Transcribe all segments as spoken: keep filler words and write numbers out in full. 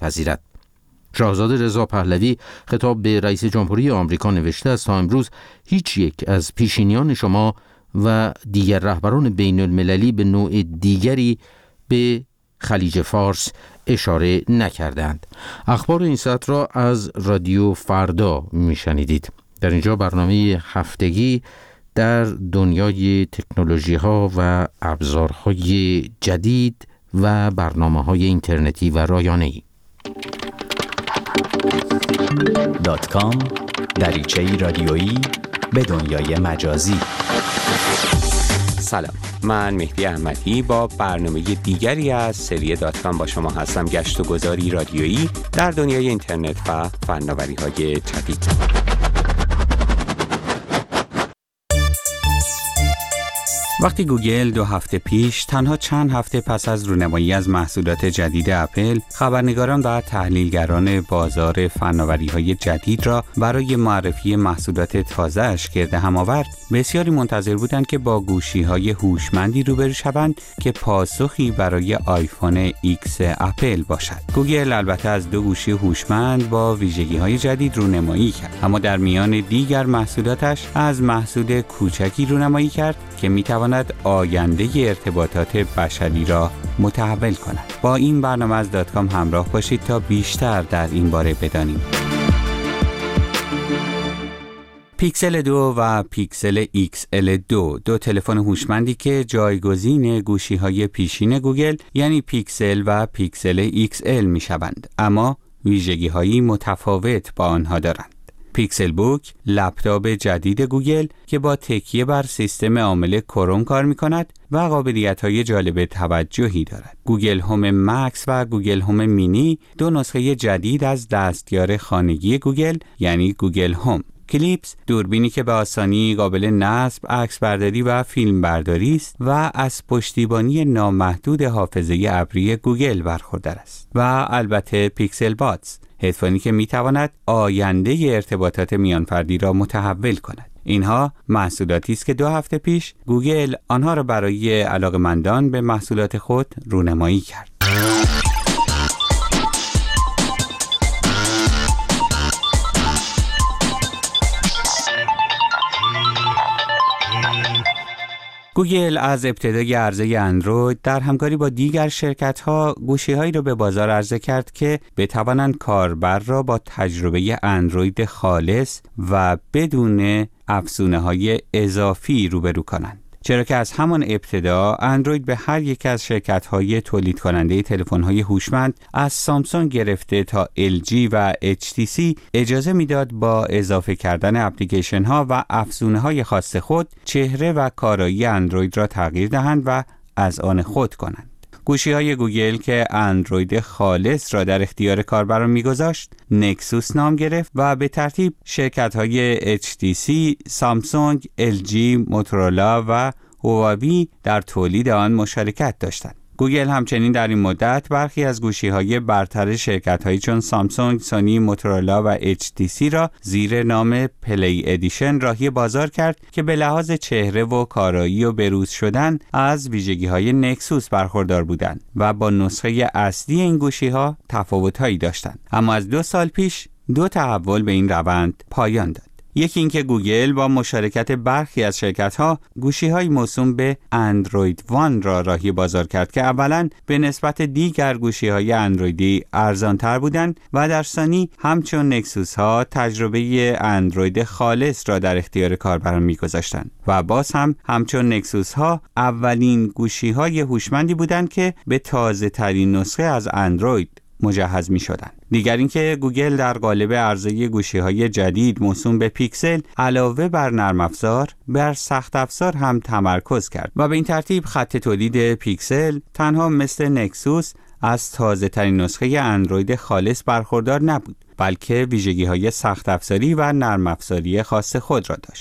نمی‌پذیرد. شاهزاده رضا پهلوی خطاب به رئیس جمهوری آمریکا نوشته است تا امروز هیچ یک از پیشینیان شما و دیگر رهبران بین المللی به نوع دیگری به خلیج فارس اشاره نکردند. اخبار این ساعت را از رادیو فردا میشنیدید. در اینجا برنامه هفتگی در دنیای تکنولوژی ها و ابزارهای جدید و برنامه های اینترنتی و رایانه‌ای. دات کام دریچه‌ای رادیویی به دنیای مجازی. سلام، من مهدی احمدی با برنامه دیگری از سری دات کام با شما هستم. گشت و گذاری رادیویی در دنیای اینترنت و فناوری‌های جدید. وقتی گوگل دو هفته پیش تنها چند هفته پس از رونمایی از محصولات جدید اپل، خبرنگاران و تحلیلگران بازار فناوری‌های جدید را برای معرفی محصولات تازه‌اش گرد هم آورد، بسیاری منتظر بودند که با گوشی‌های هوشمندی روبرو شوند که پاسخی برای آیفون ایکس اپل باشد. گوگل البته از دو گوشی هوشمند با ویژگی‌های جدید رونمایی کرد، اما در میان دیگر محصولاتش از محصول کوچکی رونمایی کرد که می‌تواند آینده ارتباطات بشری را متحول کند. با این برنامه از دات کام همراه باشید تا بیشتر در این باره بدانیم. پیکسل دو و پیکسل ایکس ال دو، دو تلفن هوشمندی که جایگزین گوشی‌های پیشین گوگل یعنی پیکسل و پیکسل ایکس ال می‌شوند، اما ویژگی‌هایی متفاوت با آنها دارند. پیکسل بوک، لپتاپ جدید گوگل که با تکیه بر سیستم عامل کروم کار می‌کند و قابلیت‌های جالب توجهی دارد. گوگل هوم مکس و گوگل هوم مینی، دو نسخه جدید از دستیار خانگی گوگل یعنی گوگل هوم. کلیپس، دوربینی که به آسانی قابل نصب، عکس برداری و فیلم برداری است و از پشتیبانی نامحدود حافظه ابری گوگل برخوردار است. و البته پیکسل بادز، هدفونی که میتواند آینده ارتباطات میانفردی را متحول کند. اینها محصولاتی است که دو هفته پیش گوگل آنها را برای علاقه‌مندان به محصولات خود رونمایی کرد. گوگل از ابتدای عرضه اندروید در همکاری با دیگر شرکت‌ها گوشی‌هایی را به بازار عرضه کرد که بتوانند کاربر را با تجربه اندروید خالص و بدون افزونه‌های اضافی روبرو کنند. چرا که از همان ابتدا اندروید به هر یک از شرکت‌های تولید کننده تلفن‌های هوشمند از سامسونگ گرفته تا ال جی و اچ تی سی اجازه میداد با اضافه کردن اپلیکیشن‌ها و افزونه‌های خاص خود چهره و کارایی اندروید را تغییر دهند و از آن خود کنند. گوشی‌های گوگل که اندروید خالص را در اختیار کاربران می‌گذاشت، نکسوس نام گرفت و به ترتیب شرکت‌های اچ تی سی، سامسونگ، ال جی، موتورولا و هواوی در تولید آن مشارکت داشتند. گوگل همچنین در این مدت برخی از گوشی‌های برتر شرکت‌هایی چون سامسونگ، سونی، موتورولا و اچ تی سی را زیر نام پلی ادیشن راهی بازار کرد که به لحاظ چهره و کارایی و بروز شدن از ویژگی‌های نکسوس برخوردار بودند و با نسخه اصلی این گوشی‌ها تفاوت‌هایی داشتند. اما از دو سال پیش دو تحول به این روند پایان داد. یکی اینکه گوگل با مشارکت برخی از شرکت‌ها گوشی‌های موسوم به اندروید وان را راهی بازار کرد که اولاً به نسبت دیگر گوشی‌های اندرویدی ارزان‌تر بودند و در ثانی همچون نکسوس‌ها تجربه اندروید خالص را در اختیار کاربران می‌گذاشتند و باز هم همچون نکسوس‌ها اولین گوشی‌های هوشمندی بودند که به تازه‌ترین نسخه از اندروید مجهز می‌شدند. دیگر اینکه گوگل در قالب عرضه گوشی‌های جدید موسوم به پیکسل علاوه بر نرم افزار بر سخت افزار هم تمرکز کرد و به این ترتیب خط تولید پیکسل تنها مثل نکسوس از تازه‌ترین نسخه اندروید خالص برخوردار نبود، بلکه ویژگی‌های سخت افزاری و نرم افزاری خاص خود را داشت.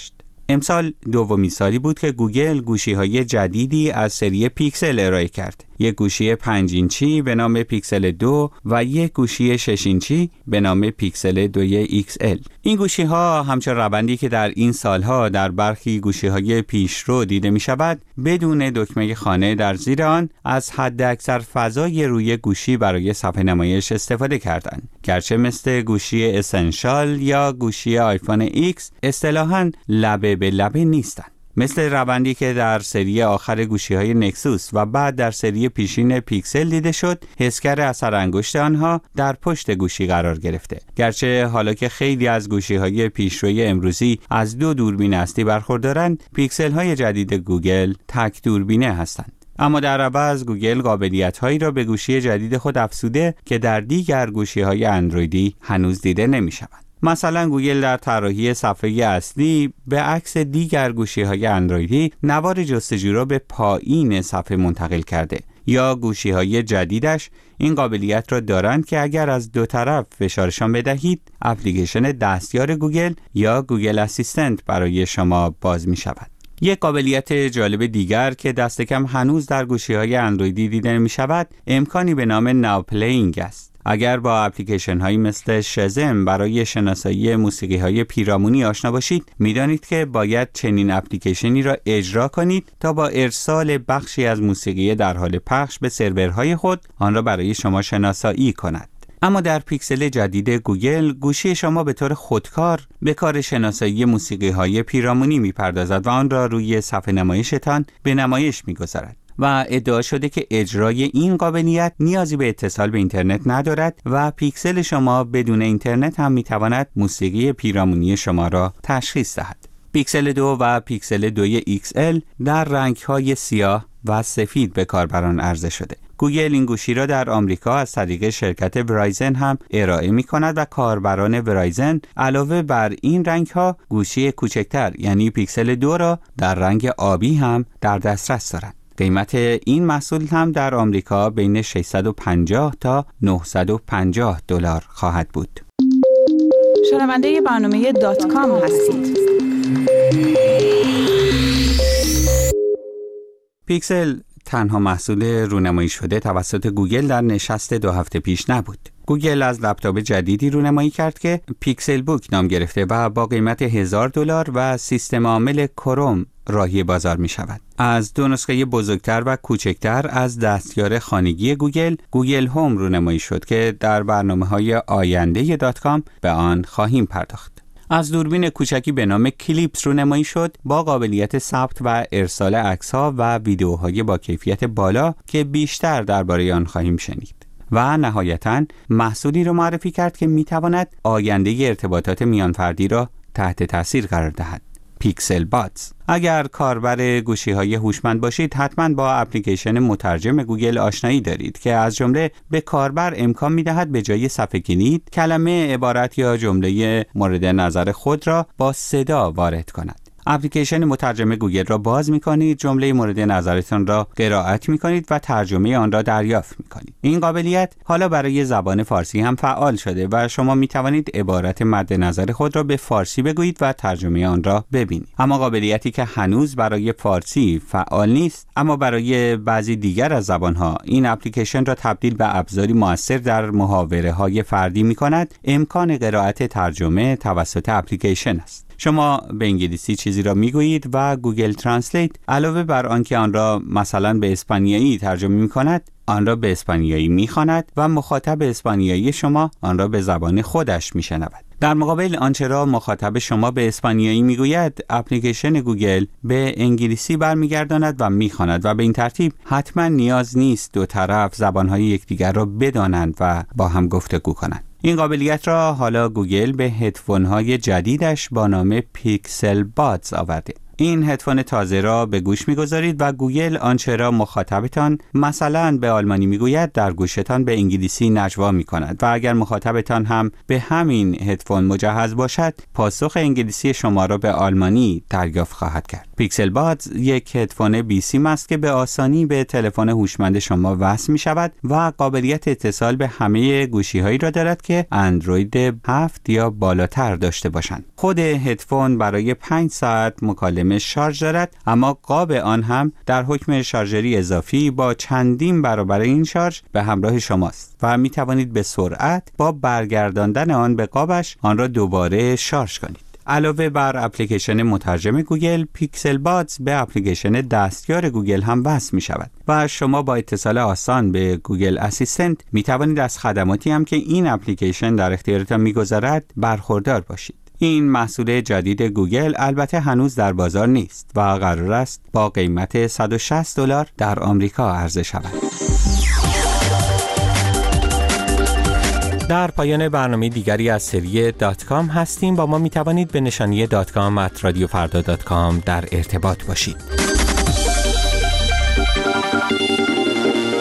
امسال دومین سالی بود که گوگل گوشی‌های جدیدی از سری پیکسل ارائه کرد. یک گوشی پنج اینچی به نام پیکسل دو و یک گوشی شش اینچی به نام پیکسل دو ایکس ال. این گوشی‌ها همچون روندی که در این سالها در برخی گوشی‌های پیشرو دیده می‌شود، بدون دکمه خانه در زیر آن از حداکثر فضای روی گوشی برای صفحه نمایش استفاده کردند. گرچه مثل گوشی اسنشال یا گوشی آیفون ایکس اصطلاحاً لبه به لبه نیستند. مثل روندی که در سری آخر گوشی‌های نکسوس و بعد در سری پیشین پیکسل دیده شد، حسگر اثر انگشت آنها در پشت گوشی قرار گرفته. گرچه حالا که خیلی از گوشی‌های پیشروی امروزی از دو دوربین اصلی برخوردارند، پیکسل‌های جدید گوگل تک دوربینه هستند. اما در عوض گوگل قابلیت‌هایی را به گوشی جدید خود افزوده که در دیگر گوشی‌های اندرویدی هنوز دیده نمی‌شوند. مثلا گوگل در طراحی صفحه اصلی به عکس دیگر گوشی‌های اندرویدی نوار جستجو را به پایین صفحه منتقل کرده، یا گوشی‌های جدیدش این قابلیت را دارند که اگر از دو طرف فشارشان بدهید، اپلیکیشن دستیار گوگل یا گوگل اسیستنت برای شما باز می‌شود. یک قابلیت جالب دیگر که دست کم هنوز در گوشی‌های اندرویدی دیده نمی‌شود، امکانی به نام ناو پلیینگ است. اگر با اپلیکیشن هایی مثل شزم برای شناسایی موسیقی های پیرامونی آشنا باشید، میدانید که باید چنین اپلیکیشنی را اجرا کنید تا با ارسال بخشی از موسیقی در حال پخش به سرورهای خود آن را برای شما شناسایی کند. اما در پیکسل جدید گوگل، گوشی شما به طور خودکار به کار شناسایی موسیقی های پیرامونی میپردازد و آن را روی صفحه نمایشتان به نمایش میگذارد. و ادعا شده که اجرای این قابلیت نیازی به اتصال به اینترنت ندارد و پیکسل شما بدون اینترنت هم میتواند موسیقی پیرامونی شما را تشخیص دهد. پیکسل دو و پیکسل دو ایکس ال در رنگ‌های سیاه و سفید به کاربران عرضه شده. گوگل این گوشی را در آمریکا از طریق شرکت ورایزن هم ارائه می کند و کاربران ورایزن علاوه بر این رنگ‌ها گوشی کوچکتر یعنی پیکسل دو را در رنگ آبی هم در دسترس دارند. قیمت این محصول هم در آمریکا بین ششصد و پنجاه تا نهصد و پنجاه دلار خواهد بود. شنونده برنامه دات کام هستید. پیکسل تنها محصول رونمایی شده توسط گوگل در نشست دو هفته پیش نبود. گوگل از لپتاپ جدیدی رونمایی کرد که پیکسل بوک نام گرفته و با قیمت هزار دلار و سیستم عامل کروم راهی بازار می شود. از دو نسخه بزرگتر و کوچکتر از دستیار خانگی گوگل، گوگل هوم رونمایی شد که در برنامه‌های آینده دات کام به آن خواهیم پرداخت. از دوربین کوچکی به نام کلیپس رونمایی شد با قابلیت ثبت و ارسال عکس‌ها و ویدیوهای با کیفیت بالا که بیشتر درباره آن خواهیم شنید. و نهایتاً محصولی را معرفی کرد که می‌تواند آینده ارتباطات میانفردی را تحت تاثیر قرار دهد. پیکسل بادز. اگر کاربر گوشی‌های هوشمند باشید، حتماً با اپلیکیشن مترجم گوگل آشنایی دارید که از جمله به کاربر امکان می‌دهد به جای صفحه کلید، کلمه، عبارت یا جمله مورد نظر خود را با صدا وارد کند. اپلیکیشن مترجم گوگل را باز می‌کنید، جمله مورد نظرتان را قرائت می‌کنید و ترجمه آن را دریافت می‌کنید. این قابلیت حالا برای زبان فارسی هم فعال شده و شما می‌توانید عبارت مد نظر خود را به فارسی بگویید و ترجمه آن را ببینید. اما قابلیتی که هنوز برای فارسی فعال نیست، اما برای بعضی دیگر از زبان‌ها این اپلیکیشن را تبدیل به ابزاری مؤثر در محاوره‌های فردی می‌کند، امکان قرائت ترجمه توسط اپلیکیشن است. شما به انگلیسی چیزی را میگویید و گوگل ترنسلیت علاوه بر آنکه آن را مثلا به اسپانیایی ترجمه می‌کند، آن را به اسپانیایی می‌خواند و مخاطب اسپانیایی شما آن را به زبان خودش می‌شنود. در مقابل آنچه را مخاطب شما به اسپانیایی میگوید، اپلیکیشن گوگل به انگلیسی برمیگرداند و میخواند و به این ترتیب حتما نیاز نیست دو طرف زبانهای یکدیگر را بدانند و با هم گفتگو کنند. این قابلیت را حالا گوگل به هدفون‌های جدیدش با نام پیکسل بادز آورده. این هدفون تازه را به گوش می‌گذارید و گوگل آنچه را مخاطبتان مثلا به آلمانی میگوید در گوشتان به انگلیسی نجوا می‌کند و اگر مخاطبتان هم به همین هدفون مجهز باشد پاسخ انگلیسی شما را به آلمانی دریافت خواهد کرد. پیکسل بادز یک هدفون بی سیم است که به آسانی به تلفن هوشمند شما وصل می‌شود و قابلیت اتصال به همه گوشی‌هایی را دارد که اندروید هفت یا بالاتر داشته باشند. خود هدفون برای پنج ساعت مکالمه شارژ دارد، اما قاب آن هم در حکم شارژری اضافی با چندین برابر این شارژ به همراه شماست و می توانید به سرعت با برگرداندن آن به قابش آن را دوباره شارژ کنید. علاوه بر اپلیکیشن مترجم گوگل، پیکسل بادز به اپلیکیشن دستیار گوگل هم وصل می شود و شما با اتصال آسان به گوگل اسیستنت می توانید از خدماتی هم که این اپلیکیشن در اختیارتان می گذارد برخوردار باشید. این محصول جدید گوگل البته هنوز در بازار نیست و قرار است با قیمت صد و شصت دلار در آمریکا عرضه شود. در پایان برنامه دیگری از سری دات کام هستیم. با ما می توانید به نشانی دات کام ات رادیو فردا دات کام در ارتباط باشید.